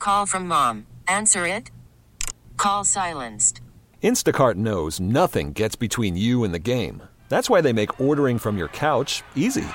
Call from mom. Answer it. Call silenced. Instacart knows nothing gets between you and the game. That's why they make ordering from your couch easy.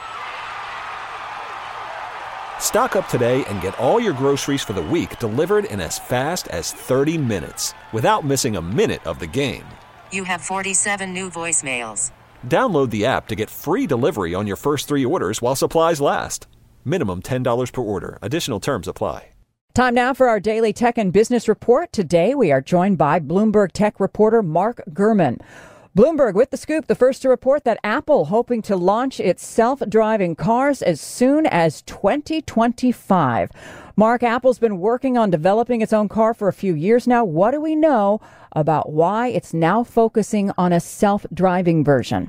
Stock up today and get all your groceries for the week delivered in as fast as 30 minutes without missing a minute of the game. You have 47 new voicemails. Download the app to get free delivery on your first 3 orders while supplies last. Minimum $10 per order. Additional terms apply. Time now for our daily tech and business report. Today we are joined by Bloomberg tech reporter Mark Gurman. Bloomberg with the scoop, the first to report that Apple hoping to launch its self-driving cars as soon as 2025. Mark, Apple's been working on developing its own car for a few years now. What do we know about why it's now focusing on a self-driving version?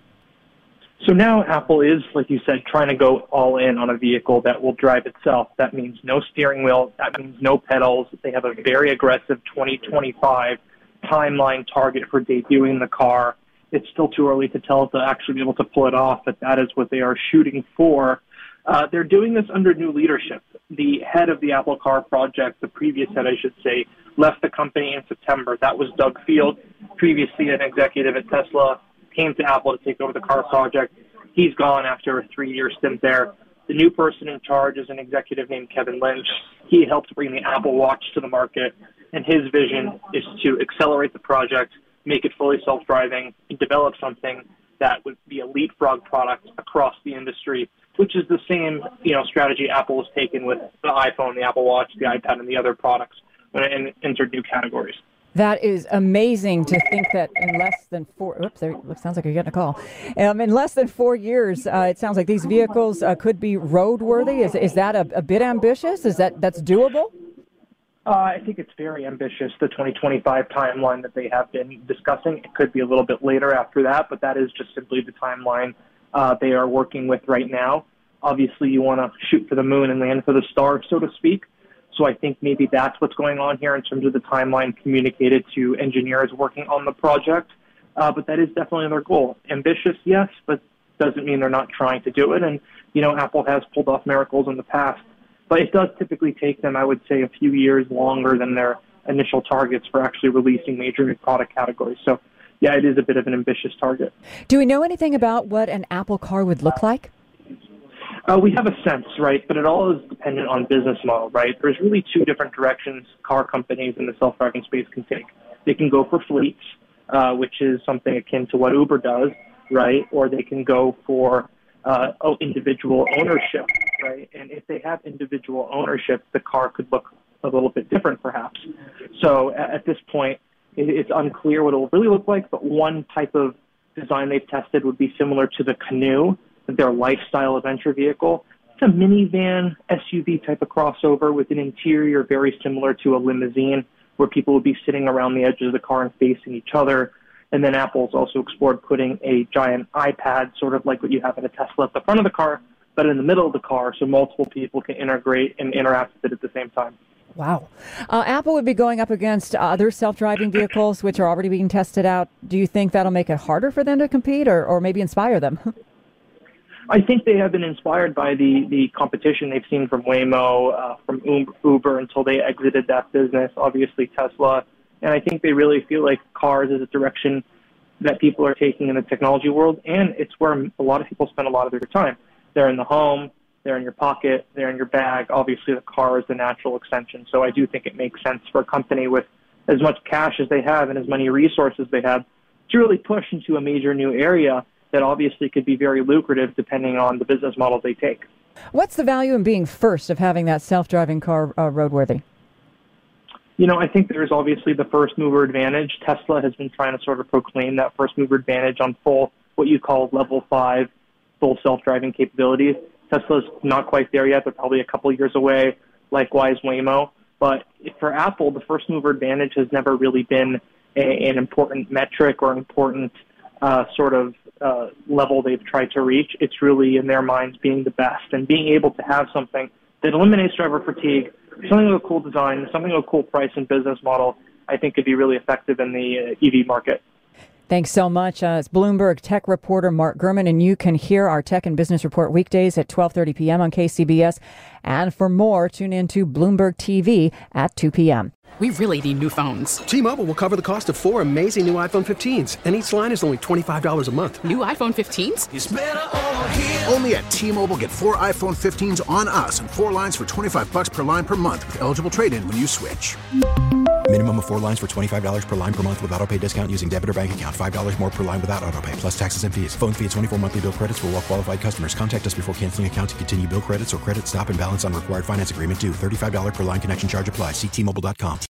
So now Apple is, like you said, trying to go all in on a vehicle that will drive itself. That means no steering wheel. That means no pedals. They have a very aggressive 2025 timeline target for debuting the car. It's still too early to tell to actually be able to pull it off, but that is what they are shooting for. They're doing this under new leadership. The head of the Apple Car project, the previous head, I should say, left the company in September. That was Doug Field, previously an executive at Tesla, came to Apple to take over the car project. He's gone after a 3-year stint there. The new person in charge is an executive named Kevin Lynch. He helped bring the Apple Watch to the market, and his vision is to accelerate the project, make it fully self-driving, and develop something that would be a leapfrog product across the industry, which is the same, strategy Apple has taken with the iPhone, the Apple Watch, the iPad, and the other products when it entered new categories. That is amazing to think that in less than sounds like you're getting a call. In less than 4 years, it sounds like these vehicles could be roadworthy. Is that a bit ambitious? That's doable? I think it's very ambitious, the 2025 timeline that they have been discussing. It could be a little bit later after that, but that is just simply the timeline they are working with right now. Obviously, you want to shoot for the moon and land for the stars, so to speak. So I think maybe that's what's going on here in terms of the timeline communicated to engineers working on the project. But that is definitely their goal. Ambitious, yes, but doesn't mean they're not trying to do it. And, Apple has pulled off miracles in the past. But it does typically take them, I would say, a few years longer than their initial targets for actually releasing major new product categories. So, yeah, it is a bit of an ambitious target. Do we know anything about what an Apple car would look like? We have a sense, right? But it all is dependent on business model, right? There's really 2 different directions car companies in the self-driving space can take. They can go for fleets, which is something akin to what Uber does, right? Or they can go for individual ownership, right? And if they have individual ownership, the car could look a little bit different, perhaps. So at this point, it's unclear what it will really look like, but one type of design they've tested would be similar to the Canoo, their lifestyle adventure vehicle. It's a minivan, SUV type of crossover with an interior very similar to a limousine where people would be sitting around the edges of the car and facing each other. And then Apple's also explored putting a giant iPad, sort of like what you have in a Tesla at the front of the car, but in the middle of the car so multiple people can integrate and interact with it at the same time. Wow. Apple would be going up against other self-driving vehicles, which are already being tested out. Do you think that'll make it harder for them to compete or maybe inspire them? I think they have been inspired by the competition they've seen from Waymo, from Uber until they exited that business, obviously Tesla. And I think they really feel like cars is a direction that people are taking in the technology world, and it's where a lot of people spend a lot of their time. They're in the home, they're in your pocket, they're in your bag. Obviously, the car is the natural extension. So I do think it makes sense for a company with as much cash as they have and as many resources they have to really push into a major new area that obviously could be very lucrative depending on the business model they take. What's the value in being first of having that self-driving car roadworthy? I think there's obviously the first mover advantage. Tesla has been trying to sort of proclaim that first mover advantage on full, what you call level 5, full self-driving capabilities. Tesla's not quite there yet. They're probably a couple years away, likewise Waymo. But for Apple, the first mover advantage has never really been an important metric or an important level they've tried to reach. It's really, in their minds, being the best and being able to have something that eliminates driver fatigue, something with a cool design, something with a cool price and business model, I think could be really effective in the EV market. Thanks so much. It's Bloomberg Tech reporter Mark Gurman, and you can hear our Tech and Business Report weekdays at 12:30 p.m. on KCBS. And for more, tune in to Bloomberg TV at 2 p.m. We really need new phones. T-Mobile will cover the cost of 4 amazing new iPhone 15s, and each line is only $25 a month. New iPhone 15s? It's better over here. Only at T-Mobile, get 4 iPhone 15s on us and 4 lines for $25 per line per month with eligible trade-in when you switch. Minimum of 4 lines for $25 per line per month with autopay discount using debit or bank account. $5 more per line without autopay, plus taxes and fees. Phone fee at 24 monthly bill credits for well-qualified customers. Contact us before canceling account to continue bill credits or credit stop and balance on required finance agreement due. $35 per line connection charge applies. See T-Mobile.com.